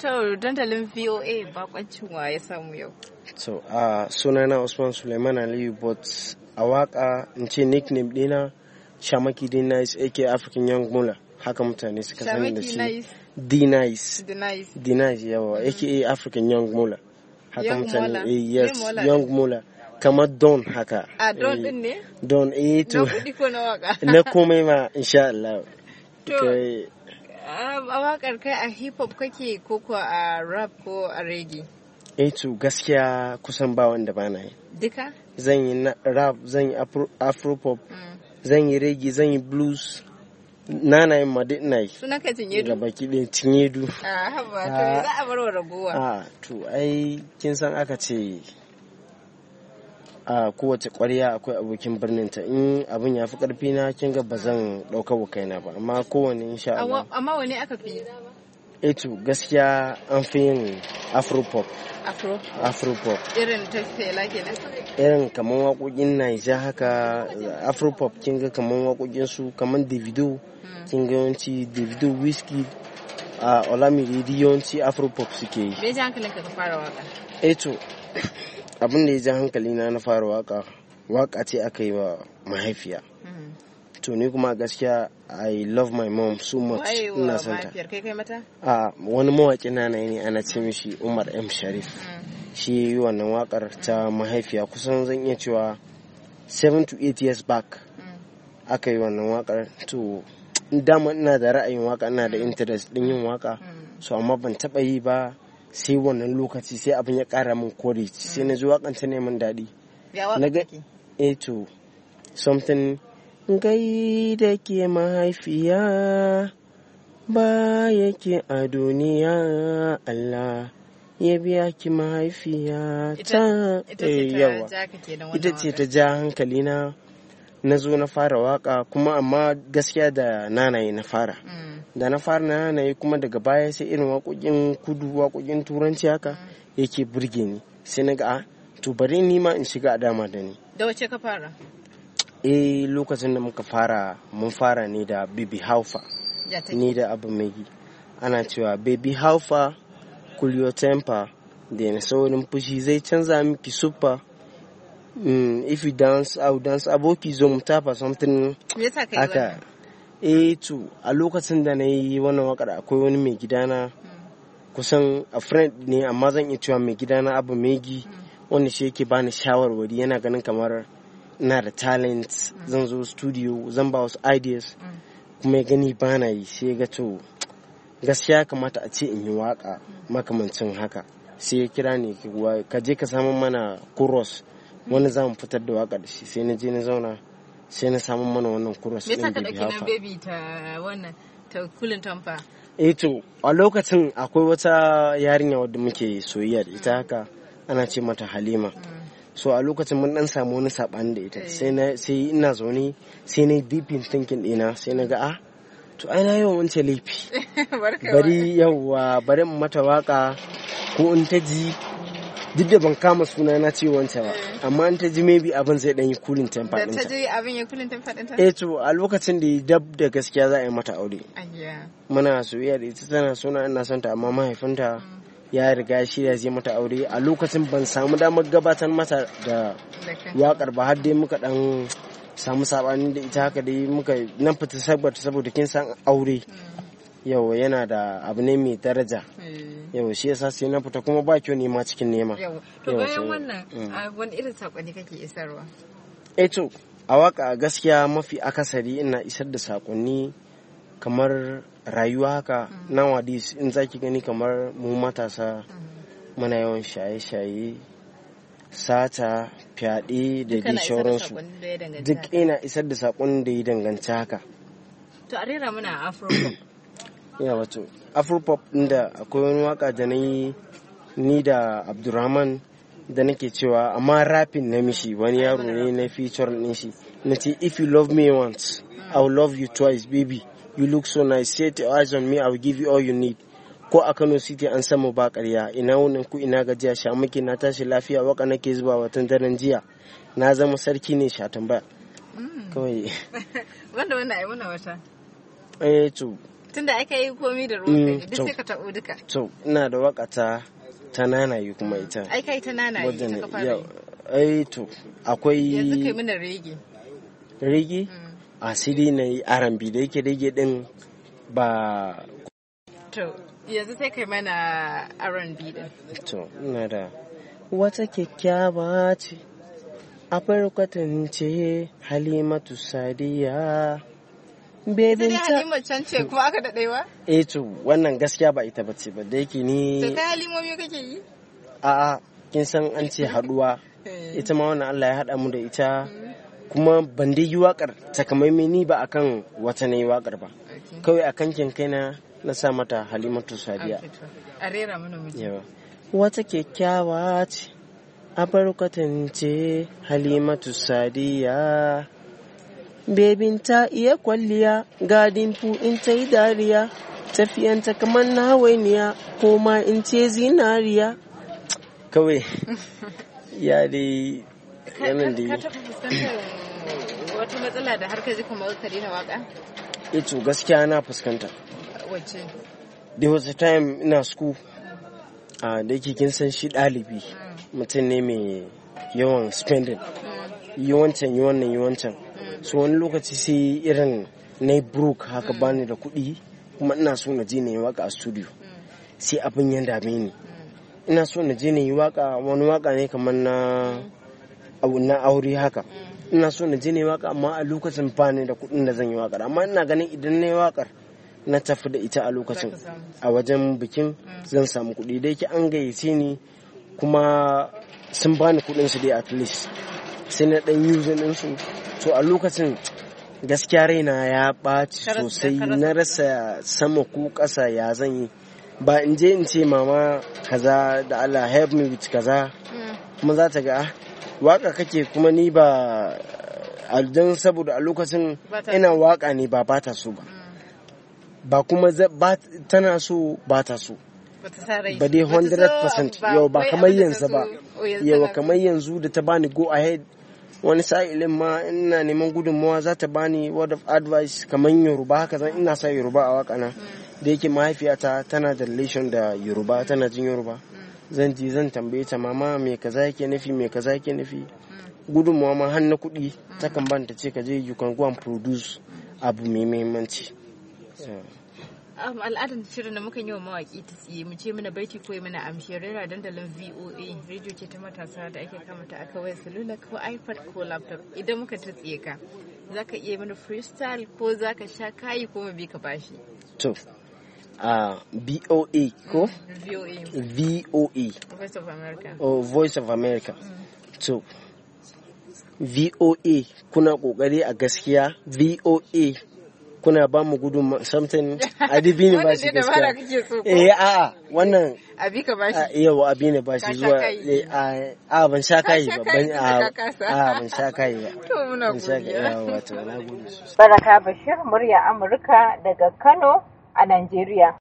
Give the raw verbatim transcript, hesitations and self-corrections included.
To dandalin V O A bakwancin wa ya samu yau. So uh, sunana Usman Suleiman Aliyu, but a waka in ce nickname dina Shamaki D Nice aka African Young Mula, haka mutane suka sani da shi. D Nice. D Nice. D Nice yawa mm. aka African Young Mula. Haka young mutane eh, yes Young, young Mula. Kamar Don haka. A Don din ne? Don eh to. Na kudi ko na waka? Na komai ma insha Allah. To okay. A wakar kai a hip hop kake ko ko a rap ko a reggae? Eh to gaskiya kusan ba wanda bana yi. Duka? Zan yi rap, zan yi afro pop, mm. zan yi reggae, zan yi blues. Nana yin madi ina yi. Sunan ka Tinyedu? Gaba kiɗin Tinyedu. Ah haba to za a bar wa ragowa. Ah to ai kin san aka ce a kowace ƙwarya akwai abokin birnin ta, in abin ya fi ƙarfi na kin ga ba zan ɗauka wa kaina ba, amma kowane insha Allah. Amma wani aka fi? Eh to gaskiya an fi yin afro pop. Afro? Afro pop. Irin ta Fela kenan? Irin kaman waƙoƙin Naija haka, afro pop kin ga kaman waƙoƙin su kaman Davido, kin ga yawanci Davido, Wizkid, a Olamide yawanci afro pop suke yi. Me ya hankalinka ka fara waka? Eh to abin da ya ja hankali na na fara waka waka ce aka yi wa mahaifiya. To ni kuma gaskiya I love my mom so much. Ina son ta. Kai kai mata? A wani mawaki na ne ana ce mishi Umar M Sharif. Shi yi wannan wakar ta mahaifiya kusan zan iya cewa seven to eight years back aka yi wannan wakar. To dama ina da ra'ayin waka, ina da interest din yin waka, so amma ban taba yi ba sai wannan lokaci sai abin ya kara min courage, sai na ji wakan ta neman daɗi. Na ga eh to something gai da ke mahaifiya ba yake a duniya, Allah ya biya ki mahaifiya ta yawa. Ita ce ta ja hankali na na zo na fara waka, kuma amma gaskiya da nanaye na fara. Da na fara nanaye kuma daga baya sai irin waƙoƙin kudu, waƙoƙin turanci haka yake burge ni, sai na ga a to bari ni ma in shiga a dama da ni. Da wace ka fara? Eh lokacin da muka fara mun fara ne da Baby Haufa, ni da Abu Megi. Ana cewa Baby Haufa cool your temper, da na saurin fushi zai canza miki super. Mm, if you dance, I will dance. Aboki zo mu tafa something haka. Eh to a lokacin da na yi wannan wakar akwai wani mai gidana, kusan a friend ne amma zan iya cewa mai gidana Abu Megi, wanda shi yake bani shawarwari, yana ganin kamar ina da talent, zan zo studio zan ba wasu ideas, kuma ya gani bana yi, sai ya ga to gaskiya kamata a ce in yi waka makamancin haka. Sai ya kira ni, ka je ka samu mana chorus wani za mu fitar da waka da shi. Sai na je na zauna sai na samu mana wannan chorus din Baby Haufa. Baby ta wannan ta kulin tamfa. Eh to a lokacin akwai wata yarinya wadda muke soyayya da ita haka, ana ce mata Halima. So a lokacin mun dan samu wani sabani da ita, sai na sai ina zaune sai na deep in thinking dina, sai na ga ah to ai na yawan wance laifi, bari yawa bari mu mata waka ko in ta ji, duk da ban kama suna na ce wance ba, amma in ta ji maybe abin zai dan yi cooling temper ɗinta. Da ta ji abin ya cooling temper ɗinta? Eh to a lokacin da dab da gaskiya za a yi mata aure. Muna soyayya da ita, tana suna ina son ta, amma mahaifinta ya riga shi ya zai mata aure. A lokacin ban samu damar gabatar mata da wakar ba, har dai muka dan samu sabani da ita haka dai muka nan fita saboda saboda kin san aure yau yana da abu ne mai daraja. Yau shi yasa sai na fita, kuma ba kyau nema cikin nema. To bayan wannan wani irin sakonni kake isarwa? Eh to a waka gaskiya mafi akasari ina isar da sakonni kamar rayuwa haka. Nowadays in zaki gani kamar mu matasa muna yawan shaye-shaye, sata, fyaɗe da dai sauransu, duk ina isar da sakon da ya danganci haka. To a rera muna afro ya wato afro pop inda akwai wani waka da na yi ni da Abdurrahman da nake cewa, amma rapping na mishi wani yaro ne na feature din shi, na ce if you love me once I will love you twice baby, you look so nice, set your eyes on me, I will give you all you need. Ko a Kano City an samu ba ƙarya, ina wunin ku ina gajiya, sha muke na tashi lafiya, waka nake zuba watan daren jiya, na zama sarki ne sha tambaya kawai. Wanda wannan ai wannan wata eh to Tunda aka yi komi da ruwan sanyi duk sai ka taɓo duka. To ina da waka ta ta nanayi kuma ita. Ai kai ta nanayi ta ka fara yi. Ai to akwai. Yanzu kai mana rege. Rege? A sai dai na yi R and B da yake rege din ba. To yanzu sai kai mana R and B din. To ina da wata kyakkyawa ce a farkwatance Halimatu Sadiya. Bebin ta. Sai Halima can ce kuma aka daɗewa? Eh to wannan gaskiya ba ita bace ba da yake ni. To kai Halimomi kake yi? A'a kin san an ce haduwa. Ita ma wannan Allah ya haɗa mu da ita. Kuma ban dai yi waƙar takamaimai ni ba akan wata na yi waƙar ba. Kawai akan kin kaina na sa mata Halimatu Sadiya. A rera mana mu. Yawa. Wata kyakkyawa ce a barkwatance Halimatu Sadiya. Bebin ta iya kwalliya gadin fu in ta yi dariya tafiyanta kamar na hawainiya ko ma in ce zinariya. Kawai ya dai yanin da ka taɓa fuskantar wata matsala da har ka ji kamar ka daina waka? Ito gaskiya na fuskanta. Wacce? There was a time ina school a da yake kin san shi ɗalibi mutum ne mai yawan spending yi wancan yi wannan yi wancan so wani lokaci sai irin na broke haka bani da kuɗi kuma ina so na je na yi waka a studio sai abin ya dame ni ina so na je na yi waka wani waka ne kamar na na aure haka ina so na je na yi waka amma a lokacin bani da kuɗin da zan yi wakar amma ina ganin idan na yi wakar na tafi da ita a lokacin a wajen bikin zan samu kuɗi da yake an gayyace ni kuma sun bani kuɗin su dai at least sai na ɗan using ɗin su to a lokacin gaskiya raina ya ɓaci sosai na rasa sama ko ƙasa ya zan yi ba in je in ce mama kaza da Allah help me with kaza kuma za ta ga waka kake kuma ni ba don saboda a lokacin ina waka ne ba ba ta so ba ba kuma tana so ba ta so ba dai one hundred percent yau ba kamar yanzu ba yau kamar yanzu da ta bani go ahead wani sa'ilin ma ina neman gudunmawa za ta bani word of advice kamar Yoruba haka zan ina sa Yoruba a waka na da yake mahaifiyata tana da relation da Yoruba tana jin Yoruba zan ji zan tambaye ta mama me kaza yake nufi me kaza yake nufi gudunmawa ma har na kuɗi ta kan ban ta ce ka je you can go and produce abu mai muhimmanci. Al'adar shirin da muka yi wa mawaƙi ta tsiye mu ce mana baiti ko mana amshi rera dandalin V O A radio ce ta matasa da ake kamata a kawai salula ko iPad ko laptop idan muka ta tsiye ka zaka iya mana freestyle ko zaka sha kayi ko mu bi ka bashi. To a B O A ko V O A V O A Voice of America oh Voice of America to V O A kuna kokari a gaskiya V O A kuna ba mu gudun something adibi ne ba shi gaskiya eh a'a wannan abi ka bashi yawa abi ne ba shi zuwa a ban sha kai ba ban a ban sha kai ba to muna godiya wato na gode sosai. Baraka Bashir murya Amurka daga Kano a Najeriya.